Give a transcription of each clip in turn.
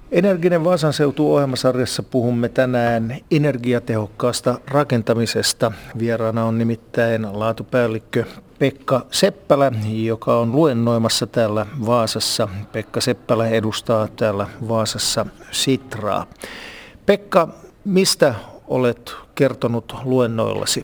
Energinen Vaasan seutu -ohjelmasarjassa puhumme tänään energiatehokkaasta rakentamisesta. Vieraana on nimittäin laatupäällikkö Pekka Seppälä, joka on luennoimassa täällä Vaasassa. Pekka Seppälä edustaa täällä Vaasassa Sitraa. Pekka, mistä olet kertonut luennoillasi?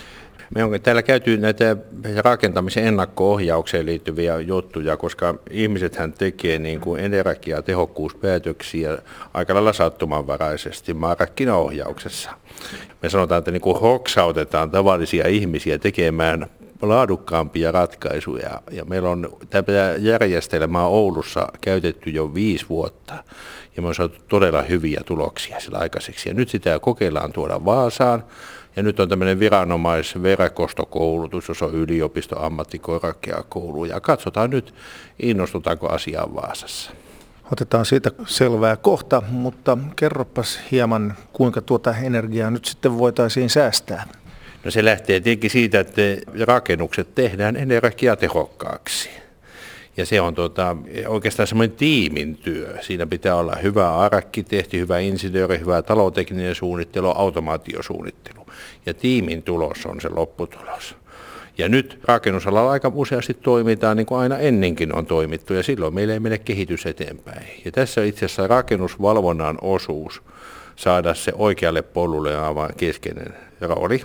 Me on täällä käyty näitä rakentamisen ennakko-ohjaukseen liittyviä juttuja, koska ihmisethän tekee niin kuin energiatehokkuuspäätöksiä aika lailla sattumanvaraisesti markkinaohjauksessa. Me sanotaan, että niin kuin hoksautetaan tavallisia ihmisiä tekemään laadukkaampia ratkaisuja. Ja meillä on tätä järjestelmää Oulussa käytetty jo 5 vuotta. Ja me on saatu todella hyviä tuloksia sillä aikaiseksi. Ja nyt sitä kokeillaan tuoda Vaasaan. Ja nyt on tämmöinen viranomaisverkostokoulutus, jos on yliopisto, ammattikorkeakoulu. Ja katsotaan nyt, innostutaanko asiaan Vaasassa. Otetaan siitä selvää kohta, mutta kerropas hieman, kuinka tuota energiaa nyt sitten voitaisiin säästää. No se lähtee tietenkin siitä, että rakennukset tehdään energiatehokkaaksi. Ja se on oikeastaan semmoinen tiimin työ. Siinä pitää olla hyvä arkkitehti, hyvä insinööri, hyvä talotekninen suunnittelu, automaatiosuunnittelu. Ja tiimin tulos on se lopputulos. Ja nyt rakennusalalla aika useasti toimitaan niin kuin aina ennenkin on toimittu, ja silloin meillä ei mene kehitys eteenpäin. Ja tässä itse asiassa rakennusvalvonnan osuus saada se oikealle polulle aivan keskeinen rooli.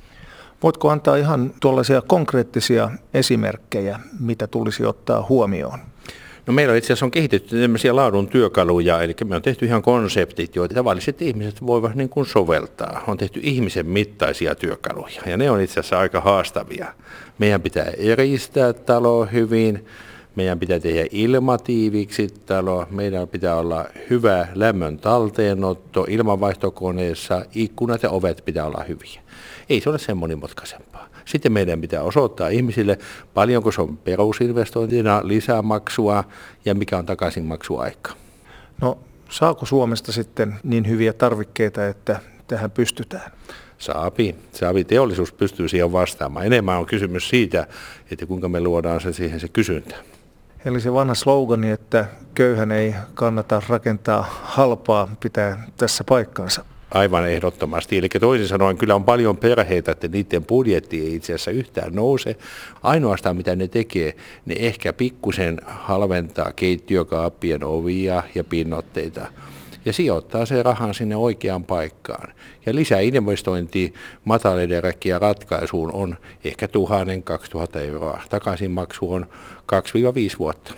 Voitko antaa ihan tuollaisia konkreettisia esimerkkejä, mitä tulisi ottaa huomioon? No meillä itse asiassa on kehitetty tämmöisiä laadun työkaluja, eli me on tehty ihan konseptit, joita tavalliset ihmiset voivat niin kuin soveltaa. On tehty ihmisen mittaisia työkaluja, ja ne on itse asiassa aika haastavia. Meidän pitää eristää talo hyvin, meidän pitää tehdä ilmatiiviksi talo, meidän pitää olla hyvä lämmön talteenotto ilmanvaihtokoneessa, ikkunat ja ovet pitää olla hyviä. Ei se ole sen monimutkaisempaa. Sitten meidän pitää osoittaa ihmisille, paljonko se on perusinvestointina lisämaksua ja mikä on takaisinmaksuaika. No saako Suomesta sitten niin hyviä tarvikkeita, että tähän pystytään? Saapi. Teollisuus pystyy siihen vastaamaan. Enemmän on kysymys siitä, että kuinka me luodaan siihen se kysyntä. Eli se vanha slogani, että köyhän ei kannata rakentaa halpaa, pitää tässä paikkaansa. Aivan ehdottomasti. Eli toisin sanoen kyllä on paljon perheitä, että niiden budjetti ei itse asiassa yhtään nouse. Ainoastaan mitä ne tekee, ne ehkä pikkusen halventaa keittiökaappien ovia ja pinnotteita ja sijoittaa sen rahan sinne oikeaan paikkaan. Ja lisäinvestointi matalenergia ratkaisuun on ehkä 1 000–2 000 euroa. Takaisinmaksu on 2–5 vuotta.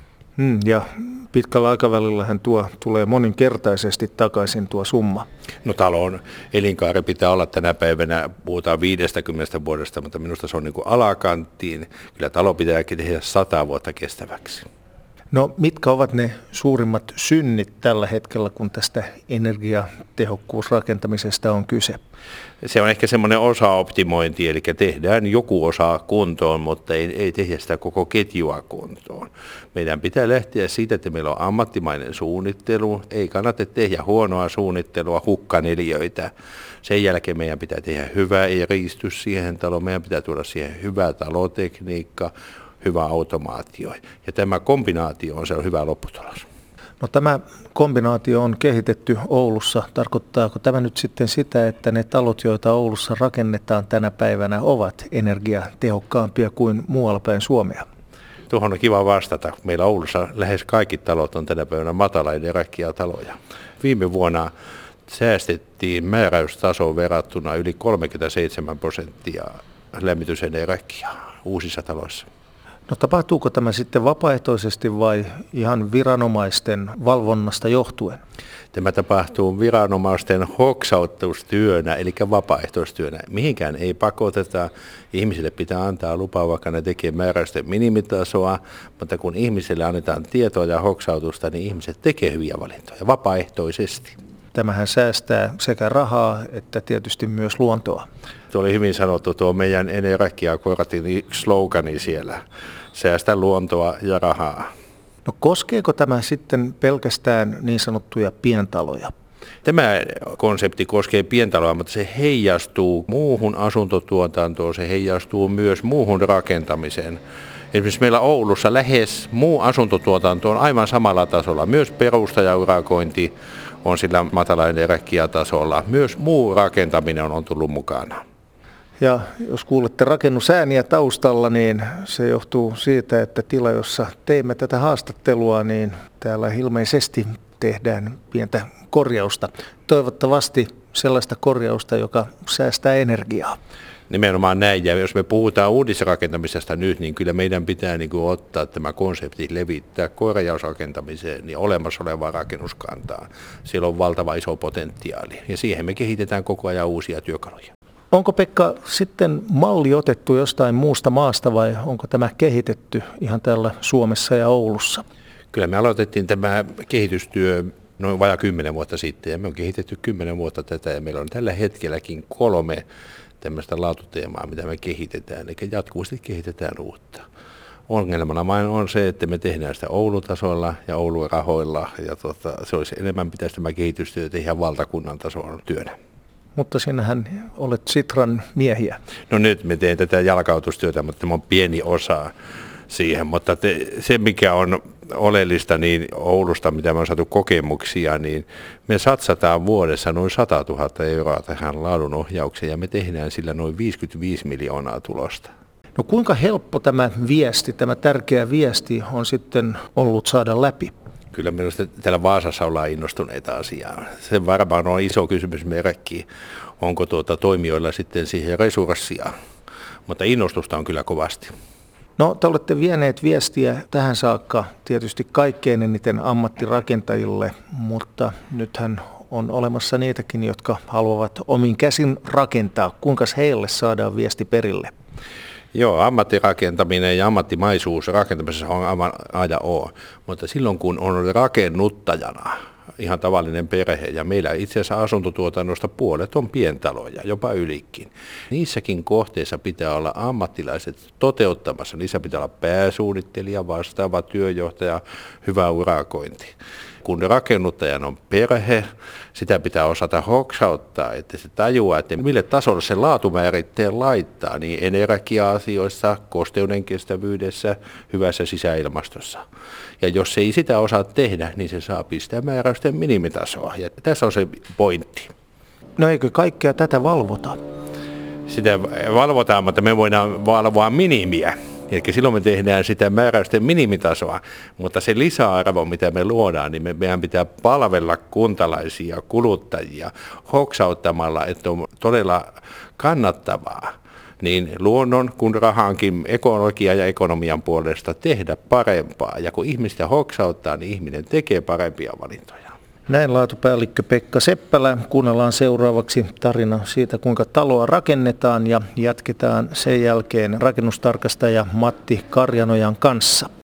Ja pitkällä aikavälillähän tuo tulee moninkertaisesti takaisin tuo summa. No talon elinkaari pitää olla tänä päivänä, puhutaan 50 vuodesta, mutta minusta se on niin kuin alakanttiin. Kyllä talo pitääkin tehdä 100 vuotta kestäväksi. No mitkä ovat ne suurimmat synnit tällä hetkellä, kun tästä energiatehokkuusrakentamisesta on kyse? Se on ehkä semmoinen osaoptimointi, eli tehdään joku osa kuntoon, mutta ei tehdä sitä koko ketjua kuntoon. Meidän pitää lähteä siitä, että meillä on ammattimainen suunnittelu, ei kannata tehdä huonoa suunnittelua, hukkaneliöitä. Sen jälkeen meidän pitää tehdä hyvä eristys siihen taloon, meidän pitää tuoda siihen hyvä talotekniikka, hyvä automaatio. Ja tämä kombinaatio on se hyvä lopputulos. No tämä kombinaatio on kehitetty Oulussa. Tarkoittaako tämä nyt sitten sitä, että ne talot, joita Oulussa rakennetaan tänä päivänä, ovat energiatehokkaampia kuin muualla päin Suomea? Tuohon on kiva vastata. Meillä Oulussa lähes kaikki talot on tänä päivänä matalaenergiataloja. Viime vuonna säästettiin määräystasoon verrattuna yli 37% lämmitysenergiaa uusissa taloissa. No tapahtuuko tämä sitten vapaaehtoisesti vai ihan viranomaisten valvonnasta johtuen? Tämä tapahtuu viranomaisten hoksautustyönä, eli vapaaehtoistyönä. Mihinkään ei pakoteta. Ihmisille pitää antaa lupa, vaikka ne tekee määräysten minimitasoa, mutta kun ihmisille annetaan tietoa ja hoksautusta, niin ihmiset tekee hyviä valintoja vapaaehtoisesti. Tämähän säästää sekä rahaa että tietysti myös luontoa. Tuo oli hyvin sanottu tuo meidän energiakortin slogani siellä. Säästä luontoa ja rahaa. No koskeeko tämä sitten pelkästään niin sanottuja pientaloja? Tämä konsepti koskee pientaloa, mutta se heijastuu muuhun asuntotuotantoon, se heijastuu myös muuhun rakentamiseen. Esimerkiksi meillä Oulussa lähes muu asuntotuotanto on aivan samalla tasolla. Myös perustajaurakointi on sillä matala energiatasolla. Myös muu rakentaminen on tullut mukana. Ja jos kuulette rakennusääniä taustalla, niin se johtuu siitä, että tila, jossa teimme tätä haastattelua, niin täällä ilmeisesti tehdään pientä korjausta. Toivottavasti sellaista korjausta, joka säästää energiaa. Nimenomaan näin, ja jos me puhutaan uudisrakentamisesta nyt, niin kyllä meidän pitää ottaa tämä konsepti levittää korjausrakentamiseen niin olemassa olevaan rakennuskantaan. Siellä on valtava iso potentiaali, ja siihen me kehitetään koko ajan uusia työkaluja. Onko, Pekka, sitten malli otettu jostain muusta maasta vai onko tämä kehitetty ihan täällä Suomessa ja Oulussa? Kyllä me aloitettiin tämä kehitystyö noin vajaa 10 vuotta sitten, ja me on kehitetty 10 vuotta tätä, ja meillä on tällä hetkelläkin 3 tämmöistä laatuteemaa, mitä me kehitetään, eli jatkuvasti kehitetään uutta. Ongelmana vain on se, että me tehdään sitä Oulutasolla ja Oulun rahoilla, ja se olisi enemmän pitäisi tämä kehitystyö tehdä valtakunnan tasolla työnä. Mutta sinähän olet Sitran miehiä. No nyt me teen tätä jalkautustyötä, mutta tämä on pieni osa siihen, mutta se mikä on oleellista niin Oulusta, mitä me on saatu kokemuksia, niin me satsataan vuodessa noin 100 000 euroa tähän laadunohjaukseen ja me tehdään sillä noin 55 miljoonaa tulosta. No kuinka helppo tämä viesti, tämä tärkeä viesti on sitten ollut saada läpi? Kyllä minusta täällä Vaasassa ollaan innostuneita asiaa. Se varmaan on iso kysymysmerkki, onko toimijoilla sitten siihen resurssia, mutta innostusta on kyllä kovasti. No, te olette vieneet viestiä tähän saakka tietysti kaikkein eniten ammattirakentajille, mutta nythän on olemassa niitäkin, jotka haluavat omin käsin rakentaa. Kuinka heille saadaan viesti perille? Joo, ammattirakentaminen ja ammattimaisuus rakentamisessa on aivan A ja O, mutta silloin kun on rakennuttajana ihan tavallinen perhe, ja meillä itse asiassa asuntotuotannosta puolet on pientaloja, jopa ylikin. Niissäkin kohteissa pitää olla ammattilaiset toteuttamassa, niissä pitää olla pääsuunnittelija, vastaava työjohtaja, hyvä urakointi. Kun rakennuttajan on perhe, sitä pitää osata hoksauttaa, että se tajuaa, että mille tasolle se laatumääritteen laittaa, niin energia-asioissa, kosteuden kestävyydessä, hyvässä sisäilmastossa. Ja jos ei sitä osaa tehdä, niin se saa pistää määräysten minimitasoa. Ja tässä on se pointti. No eikö kaikkea tätä valvota? Sitä valvotaan, mutta me voidaan valvoa minimiä. Eli silloin me tehdään sitä määräysten minimitasoa, mutta se lisäarvo, mitä me luodaan, niin meidän pitää palvella kuntalaisia, kuluttajia hoksauttamalla, että on todella kannattavaa niin luonnon kuin rahankin ekologia ja ekonomian puolesta tehdä parempaa. Ja kun ihmistä hoksauttaa, niin ihminen tekee parempia valintoja. Näin laatupäällikkö Pekka Seppälä. Kuunnellaan seuraavaksi tarina siitä, kuinka taloa rakennetaan ja jatketaan sen jälkeen rakennustarkastaja Matti Karjanojan kanssa.